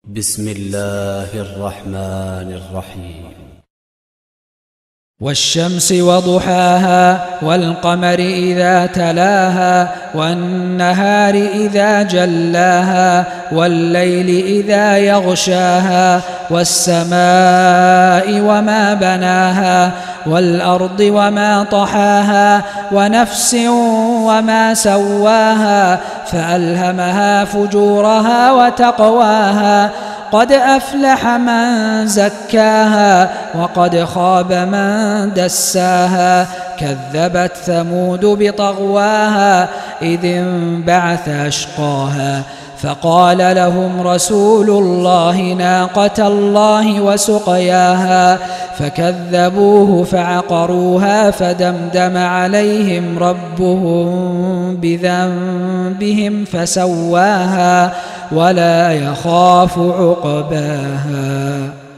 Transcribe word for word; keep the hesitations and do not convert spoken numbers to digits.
بسم الله الرحمن الرحيم. والشمس وضحاها والقمر إذا تلاها والنهار إذا جلاها والليل إذا يغشاها والسماء وما بناها والأرض وما طحاها ونفس وما سواها فألهمها فجورها وتقواها قد أفلح من زكاها وقد خاب من دساها كذبت ثمود بطغواها إذ انبعث أشقاها فقال لهم رسول الله ناقة الله وسقياها فكذبوه فعقروها فدمدم عليهم ربهم بذنبهم فسواها ولا يخاف عقباها.